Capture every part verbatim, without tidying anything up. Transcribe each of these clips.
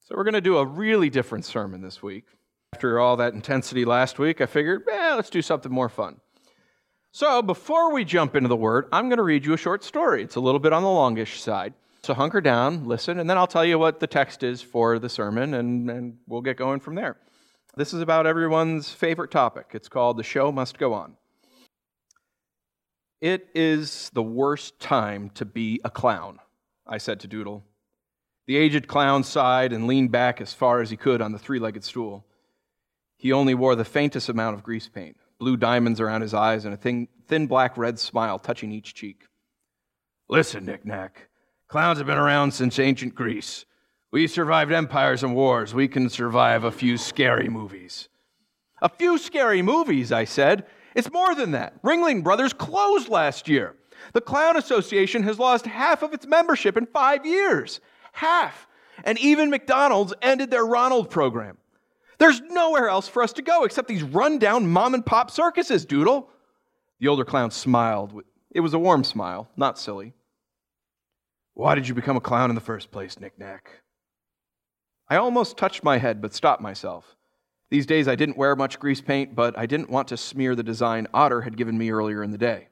So we're going to do a really different sermon this week. After all that intensity last week, I figured, eh, let's do something more fun. So before we jump into the Word, I'm going to read you a short story. It's a little bit on the longish side. So hunker down, listen, and then I'll tell you what the text is for the sermon, and, and we'll get going from there. This is about everyone's favorite topic. It's called The Show Must Go On. It is the worst time to be a clown, I said to Doodle. The aged clown sighed and leaned back as far as he could on the three-legged stool. He only wore the faintest amount of grease paint, blue diamonds around his eyes, and a thin, thin black-red smile touching each cheek. Listen, Knick-Knack, clowns have been around since ancient Greece. We survived empires and wars. We can survive a few scary movies. A few scary movies, I said. It's more than that. Ringling Brothers closed last year. The Clown Association has lost half of its membership in five years. Half. And even McDonald's ended their Ronald program. There's nowhere else for us to go except these run-down mom-and-pop circuses, Doodle. The older clown smiled. It was a warm smile, not silly. Why did you become a clown in the first place, Knick-Knack? I almost touched my head, but stopped myself. These days I didn't wear much grease paint, but I didn't want to smear the design Otter had given me earlier in the day.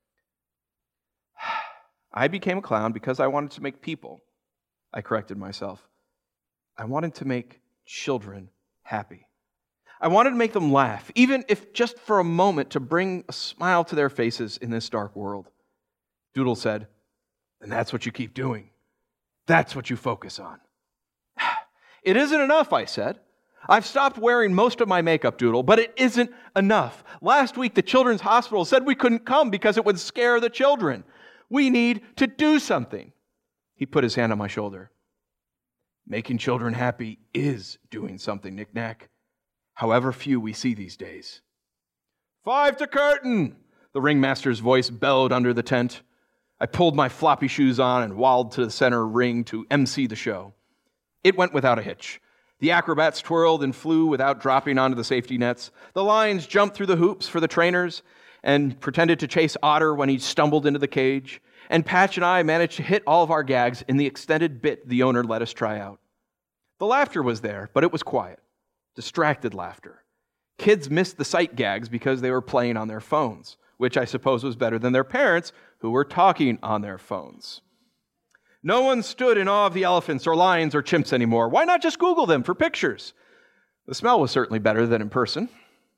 I became a clown because I wanted to make people. I corrected myself. I wanted to make children happy. I wanted to make them laugh, even if just for a moment, to bring a smile to their faces in this dark world. Doodle said, and that's what you keep doing. That's what you focus on. It isn't enough, I said. I've stopped wearing most of my makeup, Doodle, but it isn't enough. Last week, the Children's Hospital said we couldn't come because it would scare the children. We need to do something. He put his hand on my shoulder. Making children happy is doing something, Knick-Knack. However few we see these days. Five to curtain! The ringmaster's voice bellowed under the tent. I pulled my floppy shoes on and waddled to the center ring to emcee the show. It went without a hitch. The acrobats twirled and flew without dropping onto the safety nets. The lions jumped through the hoops for the trainers and pretended to chase Otter when he stumbled into the cage. And Patch and I managed to hit all of our gags in the extended bit the owner let us try out. The laughter was there, but it was quiet. Distracted laughter. Kids missed the sight gags because they were playing on their phones, which I suppose was better than their parents, who were talking on their phones. No one stood in awe of the elephants or lions or chimps anymore. Why not just Google them for pictures? The smell was certainly better than in person.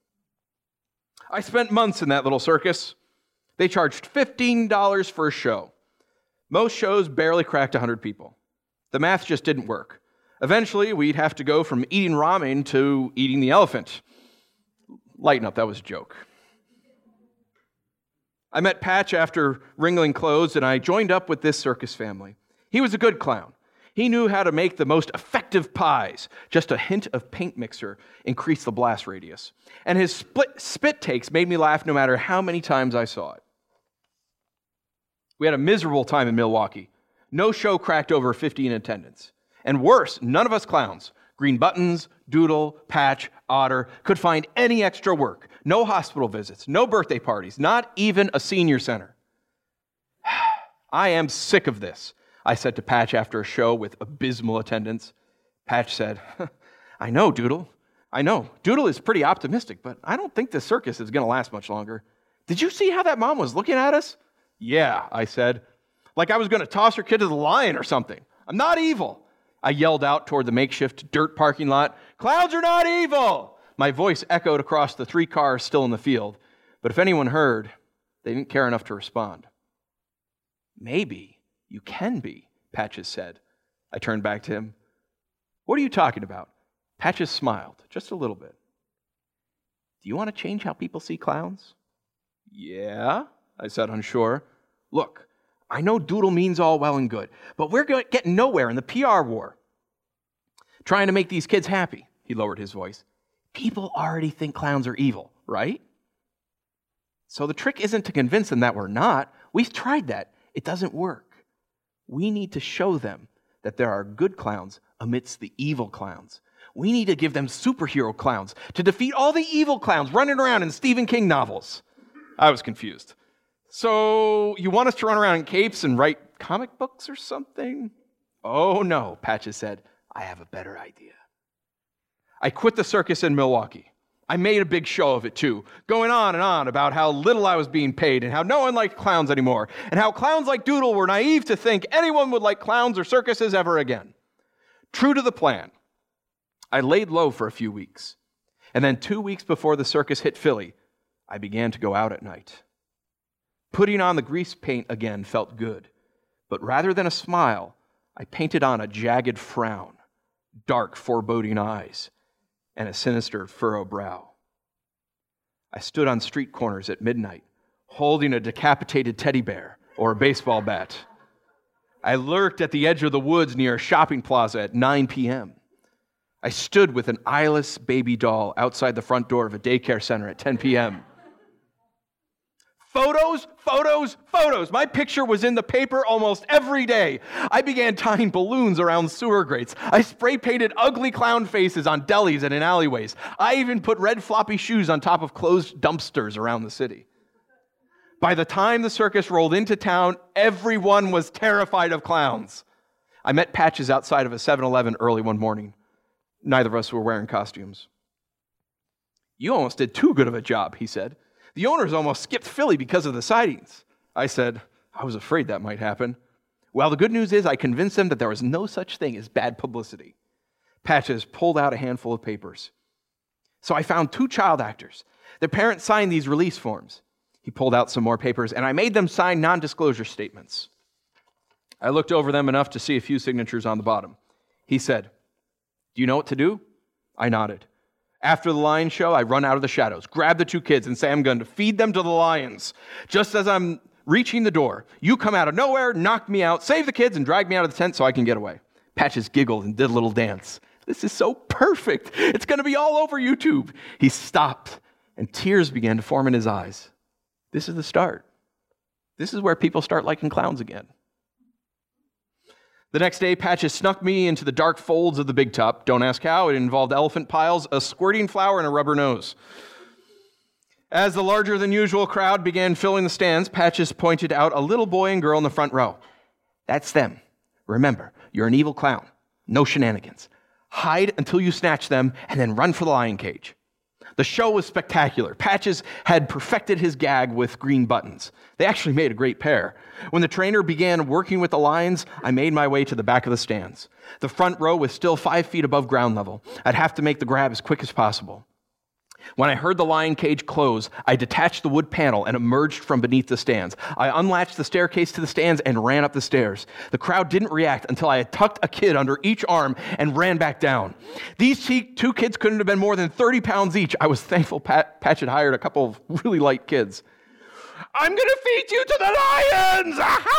I spent months in that little circus. They charged fifteen dollars for a show. Most shows barely cracked one hundred people. The math just didn't work. Eventually, we'd have to go from eating ramen to eating the elephant. Lighten up, that was a joke. I met Patch after Ringling closed, and I joined up with this circus family. He was a good clown. He knew how to make the most effective pies. Just a hint of paint mixer increased the blast radius. And his split, spit takes made me laugh no matter how many times I saw it. We had a miserable time in Milwaukee. No show cracked over fifty in attendance. And worse, none of us clowns, Green Buttons, Doodle, Patch, Otter, could find any extra work. No hospital visits, no birthday parties, not even a senior center. I am sick of this, I said to Patch after a show with abysmal attendance. Patch said, I know, Doodle. I know. Doodle is pretty optimistic, but I don't think this circus is going to last much longer. Did you see how that mom was looking at us? Yeah, I said. Like I was going to toss her kid to the lion or something. I'm not evil. I yelled out toward the makeshift dirt parking lot. Clowns are not evil! My voice echoed across the three cars still in the field. But if anyone heard, they didn't care enough to respond. Maybe you can be, Patches said. I turned back to him. What are you talking about? Patches smiled, just a little bit. Do you want to change how people see clowns? Yeah, I said, unsure. Look, I know Doodle means all well and good, but we're getting nowhere in the P R war. Trying to make these kids happy, he lowered his voice. People already think clowns are evil, right? So the trick isn't to convince them that we're not. We've tried that. It doesn't work. We need to show them that there are good clowns amidst the evil clowns. We need to give them superhero clowns to defeat all the evil clowns running around in Stephen King novels. I was confused. So you want us to run around in capes and write comic books or something? Oh no, Patches said. I have a better idea. I quit the circus in Milwaukee. I made a big show of it too, going on and on about how little I was being paid and how no one liked clowns anymore, and how clowns like Doodle were naive to think anyone would like clowns or circuses ever again. True to the plan, I laid low for a few weeks, and then two weeks before the circus hit Philly, I began to go out at night. Putting on the grease paint again felt good, but rather than a smile, I painted on a jagged frown, dark, foreboding eyes, and a sinister furrowed brow. I stood on street corners at midnight, holding a decapitated teddy bear or a baseball bat. I lurked at the edge of the woods near a shopping plaza at nine p.m. I stood with an eyeless baby doll outside the front door of a daycare center at ten p.m. Photos, photos, photos. My picture was in the paper almost every day. I began tying balloons around sewer grates. I spray painted ugly clown faces on delis and in alleyways. I even put red floppy shoes on top of closed dumpsters around the city. By the time the circus rolled into town, everyone was terrified of clowns. I met Patches outside of a seven eleven early one morning. Neither of us were wearing costumes. "You almost did too good of a job," he said. "The owners almost skipped Philly because of the sightings." I said, "I was afraid that might happen." Well, the good news is I convinced them that there was no such thing as bad publicity. Patches pulled out a handful of papers. "So I found two child actors. Their parents signed these release forms." He pulled out some more papers, and I made them sign non-disclosure statements. I looked over them enough to see a few signatures on the bottom. He said, "Do you know what to do?" I nodded. "After the lion show, I run out of the shadows, grab the two kids, and say I'm going to feed them to the lions. Just as I'm reaching the door, you come out of nowhere, knock me out, save the kids, and drag me out of the tent so I can get away." Patches giggled and did a little dance. "This is so perfect. It's going to be all over YouTube." He stopped, and tears began to form in his eyes. This is the start. This is where people start liking clowns again. The next day, Patches snuck me into the dark folds of the big top. Don't ask how. It involved elephant piles, a squirting flower, and a rubber nose. As the larger-than-usual crowd began filling the stands, Patches pointed out a little boy and girl in the front row. "That's them. Remember, you're an evil clown. No shenanigans. Hide until you snatch them, and then run for the lion cage." The show was spectacular. Patches had perfected his gag with green buttons. They actually made a great pair. When the trainer began working with the lions, I made my way to the back of the stands. The front row was still five feet above ground level. I'd have to make the grab as quick as possible. When I heard the lion cage close, I detached the wood panel and emerged from beneath the stands. I unlatched the staircase to the stands and ran up the stairs. The crowd didn't react until I had tucked a kid under each arm and ran back down. These two kids couldn't have been more than thirty pounds each. I was thankful Pat, Patch had hired a couple of really light kids. "I'm going to feed you to the lions!"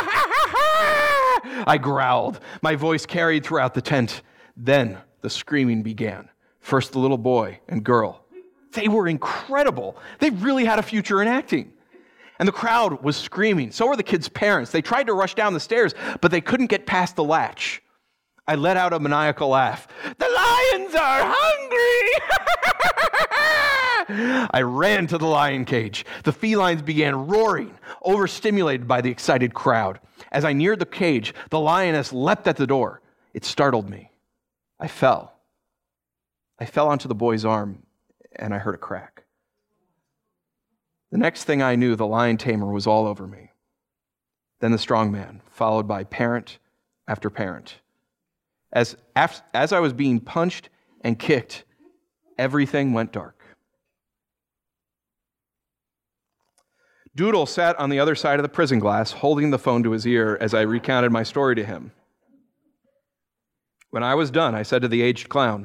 I growled. My voice carried throughout the tent. Then the screaming began. First the little boy and girl. They were incredible. They really had a future in acting. And the crowd was screaming. So were the kids' parents. They tried to rush down the stairs, but they couldn't get past the latch. I let out a maniacal laugh. "The lions are hungry!" I ran to the lion cage. The felines began roaring, overstimulated by the excited crowd. As I neared the cage, the lioness leapt at the door. It startled me. I fell. I fell onto the boy's arm, and I heard a crack. The next thing I knew, the lion tamer was all over me. Then the strong man, followed by parent after parent. As, as I was being punched and kicked, everything went dark. Doodle sat on the other side of the prison glass, holding the phone to his ear as I recounted my story to him. When I was done, I said to the aged clown,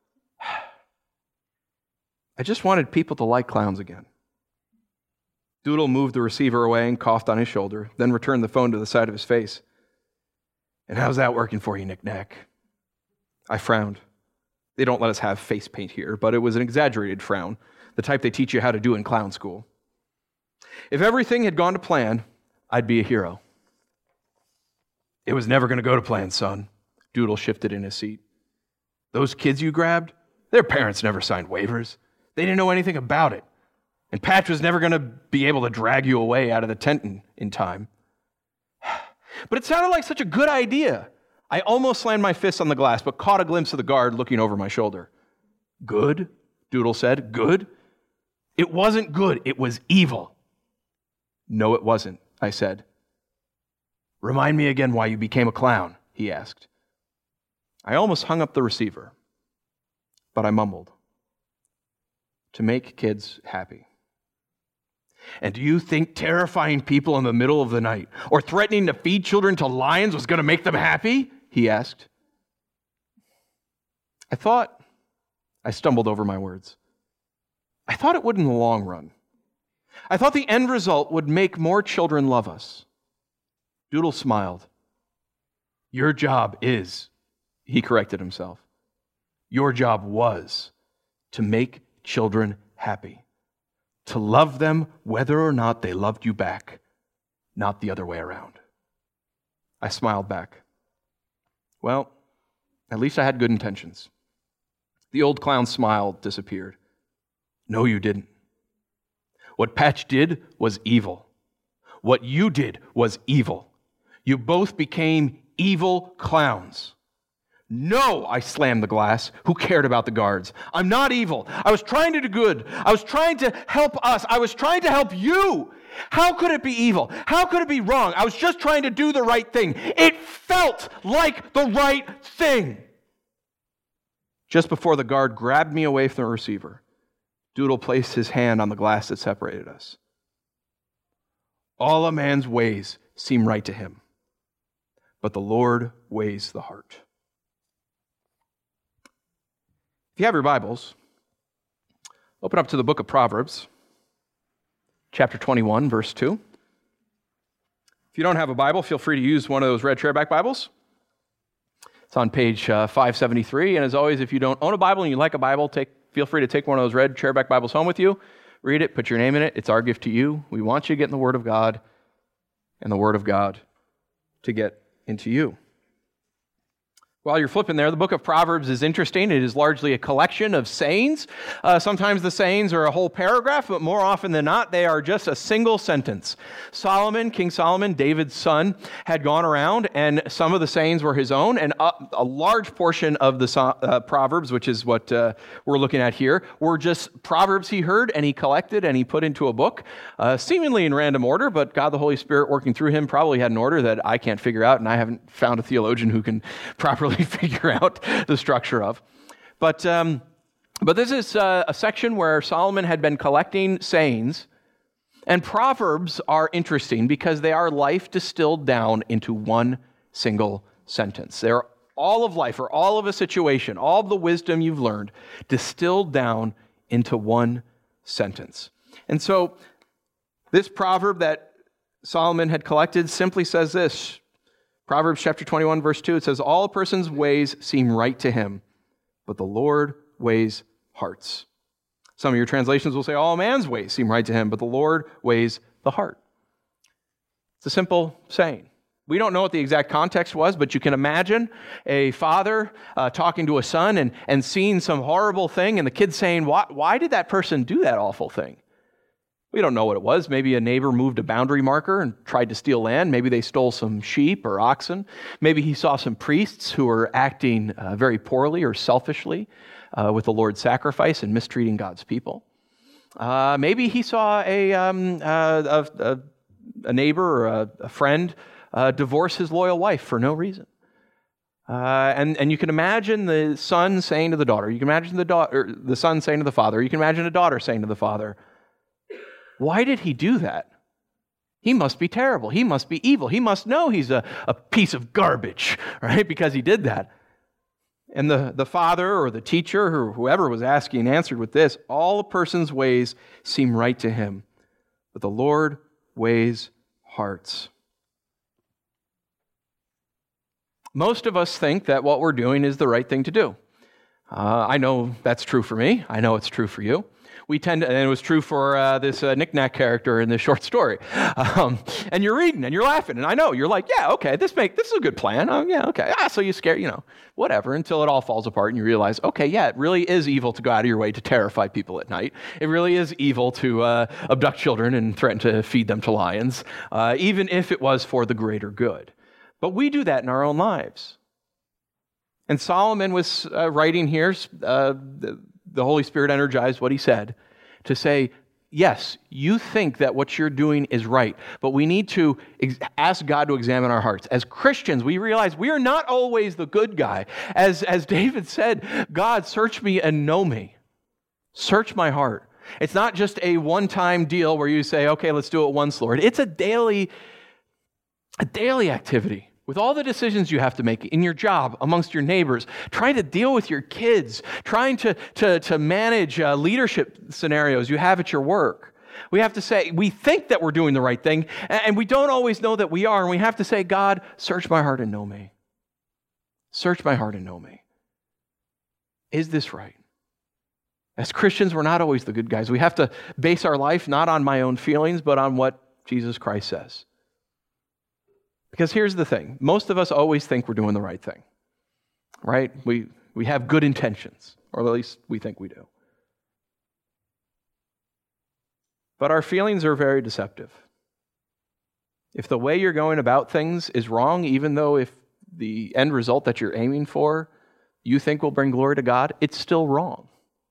"I just wanted people to like clowns again." Doodle moved the receiver away and coughed on his shoulder, then returned the phone to the side of his face. "And how's that working for you, Knick-Knack?" I frowned. They don't let us have face paint here, but it was an exaggerated frown, the type they teach you how to do in clown school. If everything had gone to plan, I'd be a hero. "It was never going to go to plan, son." Doodle shifted in his seat. "Those kids you grabbed, their parents never signed waivers. They didn't know anything about it. And Patch was never going to be able to drag you away out of the tent in, in time." "But it sounded like such a good idea. I almost slammed my fist on the glass, but caught a glimpse of the guard looking over my shoulder. Good, Doodle said. Good? It wasn't good. It was evil. No, it wasn't, I said. Remind me again why you became a clown, he asked. I almost hung up the receiver, but I mumbled. To make kids happy. And do you think terrifying people in the middle of the night or threatening to feed children to lions was going to make them happy? He asked. I thought, I stumbled over my words. I thought it would in the long run. I thought the end result would make more children love us. Doodle smiled. Your job is, he corrected himself. Your job was to make children happy. To love them whether or not they loved you back, not the other way around. I smiled back. Well, at least I had good intentions. The old clown's smile disappeared. No, you didn't. What Patch did was evil. What you did was evil. You both became evil clowns. No, I slammed the glass. Who cared about the guards? I'm not evil. I was trying to do good. I was trying to help us. I was trying to help you. How could it be evil? How could it be wrong? I was just trying to do the right thing. It felt like the right thing. Just before the guard grabbed me away from the receiver, Doodle placed his hand on the glass that separated us. All a man's ways seem right to him, but the Lord weighs the heart. If you have your Bibles, open up to the book of Proverbs, chapter twenty-one, verse two. If you don't have a Bible, feel free to use one of those red chairback Bibles. It's on page uh, five seventy-three, and as always, if you don't own a Bible and you like a Bible, take, feel free to take one of those red chairback Bibles home with you, read it, put your name in it. It's our gift to you. We want you to get in the Word of God, and the Word of God to get into you. While you're flipping there, the book of Proverbs is interesting. It is largely a collection of sayings. Uh, sometimes the sayings are a whole paragraph, but more often than not, they are just a single sentence. Solomon, King Solomon, David's son, had gone around, and some of the sayings were his own, and a, a large portion of the uh, Proverbs, which is what uh, we're looking at here, were just Proverbs he heard, and he collected, and he put into a book, uh, seemingly in random order, but God the Holy Spirit working through him probably had an order that I can't figure out, and I haven't found a theologian who can properly figure out the structure of. But um, but this is uh, a section where Solomon had been collecting sayings, and Proverbs are interesting because they are life distilled down into one single sentence. They're all of life, or all of a situation, all of the wisdom you've learned, distilled down into one sentence. And so this proverb that Solomon had collected simply says this. Proverbs chapter twenty-one, verse two, it says, all a person's ways seem right to him, but the Lord weighs hearts. Some of your translations will say, all man's ways seem right to him, but the Lord weighs the heart. It's a simple saying. We don't know what the exact context was, but you can imagine a father uh, talking to a son and, and seeing some horrible thing, and the kid saying, why, why did that person do that awful thing? We don't know what it was. Maybe a neighbor moved a boundary marker and tried to steal land. Maybe they stole some sheep or oxen. Maybe he saw some priests who were acting uh, very poorly or selfishly uh, with the Lord's sacrifice and mistreating God's people. Uh, maybe he saw a, um, uh, a, a neighbor or a, a friend uh, divorce his loyal wife for no reason. Uh, and, and you can imagine the son saying to the daughter, you can imagine the, daughter, the son saying to the father, you can imagine a daughter saying to the father, why did he do that? He must be terrible. He must be evil. He must know he's a, a piece of garbage, right? Because he did that. And the, the father or the teacher or whoever was asking answered with this, all a person's ways seem right to him, but the Lord weighs hearts. Most of us think that what we're doing is the right thing to do. Uh, I know that's true for me. I know it's true for you. We tend to, and it was true for uh, this uh, knick-knack character in this short story. Um, and you're reading and you're laughing, and I know you're like, yeah, okay, this make this is a good plan. Oh, yeah, okay. Ah, so you scare, you know, whatever, until it all falls apart and you realize, okay, yeah, it really is evil to go out of your way to terrify people at night. It really is evil to uh, abduct children and threaten to feed them to lions, uh, even if it was for the greater good. But we do that in our own lives. And Solomon was uh, writing here, uh, the, the Holy Spirit energized what he said, to say, yes, you think that what you're doing is right, but we need to ex- ask God to examine our hearts. As Christians, we realize we are not always the good guy. As, as David said, God, search me and know me. Search my heart. It's not just a one-time deal where you say, okay, let's do it once, Lord. It's a daily, a daily activity. With all the decisions you have to make in your job, amongst your neighbors, trying to deal with your kids, trying to, to, to manage uh, leadership scenarios you have at your work. We have to say, we think that we're doing the right thing, and we don't always know that we are, and we have to say, God, search my heart and know me. Search my heart and know me. Is this right? As Christians, we're not always the good guys. We have to base our life not on my own feelings, but on what Jesus Christ says. Because here's the thing. Most of us always think we're doing the right thing, right? We, we have good intentions, or at least we think we do. But our feelings are very deceptive. If the way you're going about things is wrong, even though if the end result that you're aiming for you think will bring glory to God, it's still wrong.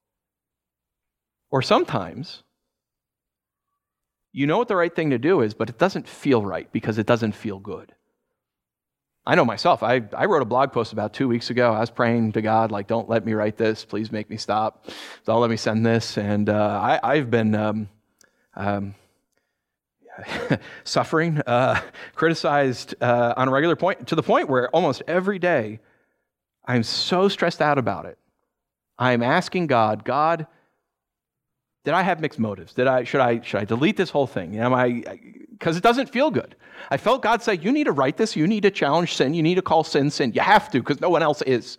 Or sometimes you know what the right thing to do is, but it doesn't feel right because it doesn't feel good. I know myself. I, I wrote a blog post about two weeks ago. I was praying to God, like, don't let me write this. Please make me stop. Don't let me send this. And uh, I, I've been um, um, suffering, uh, criticized uh, on a regular point, to the point where almost every day I'm so stressed out about it. I'm asking God, God, did I have mixed motives? Did I should I should I delete this whole thing? Am I because it doesn't feel good. I felt God say, you need to write this, you need to challenge sin, you need to call sin sin. You have to, because no one else is.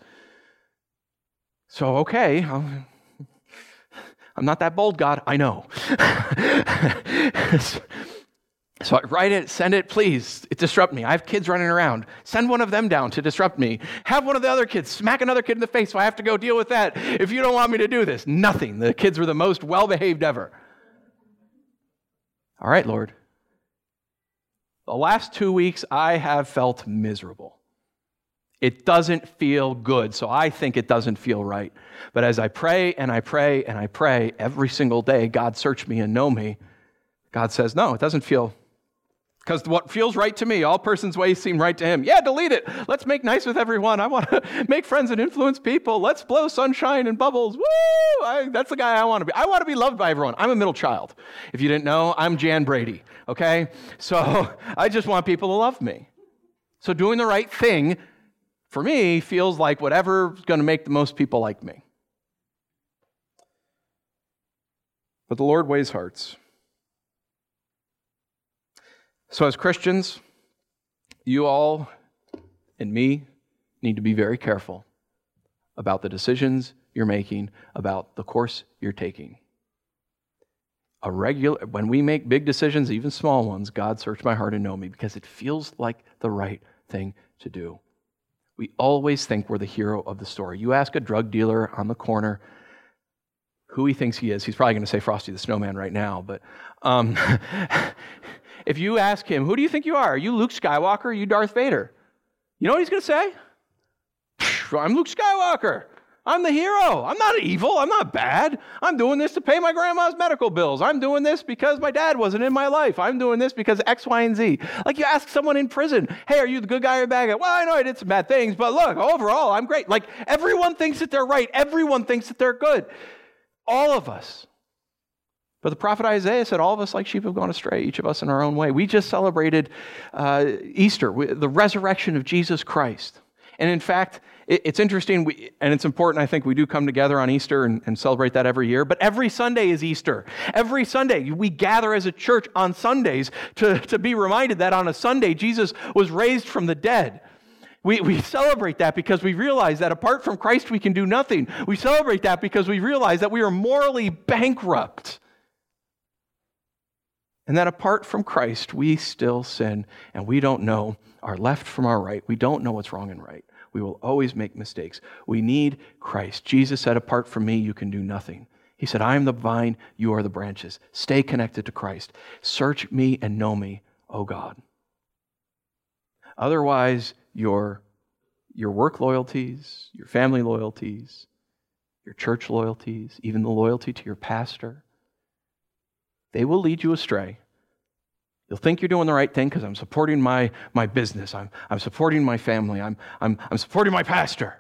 So okay, I'm, I'm not that bold, God, I know. So I write it, send it, please, it disrupt me. I have kids running around. Send one of them down to disrupt me. Have one of the other kids smack another kid in the face so I have to go deal with that. If you don't want me to do this, nothing. The kids were the most well-behaved ever. All right, Lord. The last two weeks I have felt miserable. It doesn't feel good, so I think it doesn't feel right. But as I pray and I pray and I pray every single day, God, search me and know me. God says, no, it doesn't feel because what feels right to me, all persons' ways seem right to him. Yeah, delete it. Let's make nice with everyone. I want to make friends and influence people. Let's blow sunshine and bubbles. Woo! I, that's the guy I want to be. I want to be loved by everyone. I'm a middle child. If you didn't know, I'm Jan Brady, okay? So I just want people to love me. So doing the right thing, for me, feels like whatever's going to make the most people like me. But the Lord weighs hearts. So as Christians, you all and me need to be very careful about the decisions you're making, about the course you're taking. A regular, when we make big decisions, even small ones, God, search my heart and know me, because it feels like the right thing to do. We always think we're the hero of the story. You ask a drug dealer on the corner who he thinks he is. He's probably going to say Frosty the Snowman right now, but um, if you ask him, who do you think you are? Are you Luke Skywalker? Are you Darth Vader? You know what he's going to say? I'm Luke Skywalker. I'm the hero. I'm not evil. I'm not bad. I'm doing this to pay my grandma's medical bills. I'm doing this because my dad wasn't in my life. I'm doing this because X, Y, and Z. Like you ask someone in prison, hey, are you the good guy or the bad guy? Well, I know I did some bad things, but look, overall, I'm great. Like everyone thinks that they're right. Everyone thinks that they're good. All of us. But the prophet Isaiah said, all of us like sheep have gone astray, each of us in our own way. We just celebrated uh, Easter, the resurrection of Jesus Christ. And in fact, it, it's interesting, we, and it's important, I think, we do come together on Easter and, and celebrate that every year. But every Sunday is Easter. Every Sunday, we gather as a church on Sundays to, to be reminded that on a Sunday, Jesus was raised from the dead. We, we celebrate that because we realize that apart from Christ, we can do nothing. We celebrate that because we realize that we are morally bankrupt. And that apart from Christ, we still sin, and we don't know our left from our right. We don't know what's wrong and right. We will always make mistakes. We need Christ. Jesus said, apart from me, you can do nothing. He said, I am the vine, you are the branches. Stay connected to Christ. Search me and know me, O God. Otherwise, you're, your work loyalties, your family loyalties, your church loyalties, even the loyalty to your pastor. They will lead you astray. You'll think you're doing the right thing because I'm supporting my, my business. I'm, I'm supporting my family. I'm, I'm, I'm supporting my pastor.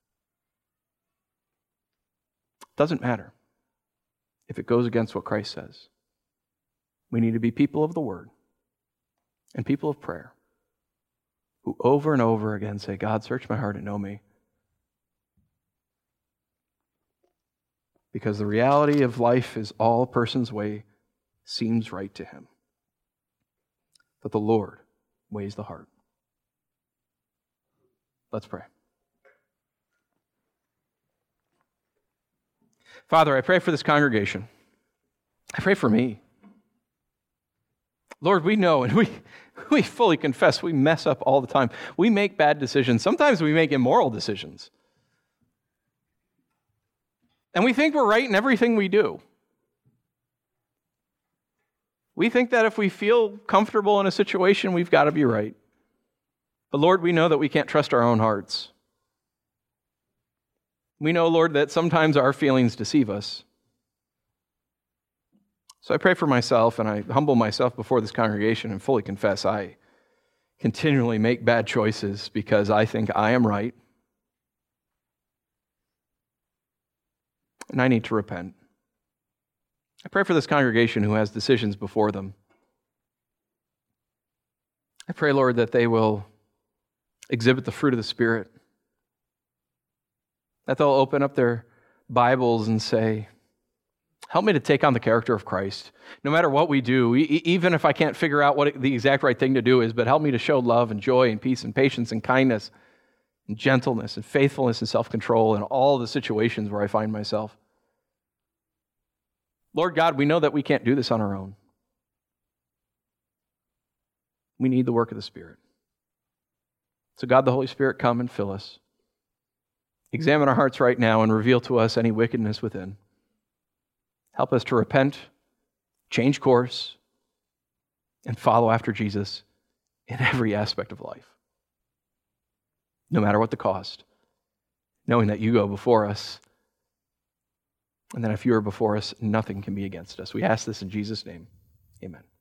Doesn't matter if it goes against what Christ says. We need to be people of the Word and people of prayer who over and over again say, God, search my heart and know me. Because the reality of life is all a person's way seems right to him. But the Lord weighs the heart. Let's pray. Father, I pray for this congregation. I pray for me. Lord, we know and we, we fully confess we mess up all the time. We make bad decisions. Sometimes we make immoral decisions. And we think we're right in everything we do. We think that if we feel comfortable in a situation, we've got to be right. But Lord, we know that we can't trust our own hearts. We know, Lord, that sometimes our feelings deceive us. So I pray for myself, and I humble myself before this congregation and fully confess I continually make bad choices because I think I am right. And I need to repent. I pray for this congregation who has decisions before them. I pray, Lord, that they will exhibit the fruit of the Spirit, that they'll open up their Bibles and say, help me to take on the character of Christ. No matter what we do, e- even if I can't figure out what the exact right thing to do is, but help me to show love and joy and peace and patience and kindness and gentleness and faithfulness and self-control in all the situations where I find myself. Lord God, we know that we can't do this on our own. We need the work of the Spirit. So God, the Holy Spirit, come and fill us. Examine our hearts right now and reveal to us any wickedness within. Help us to repent, change course, and follow after Jesus in every aspect of life. No matter what the cost, knowing that you go before us, and that if you are before us, nothing can be against us. We ask this in Jesus' name. Amen.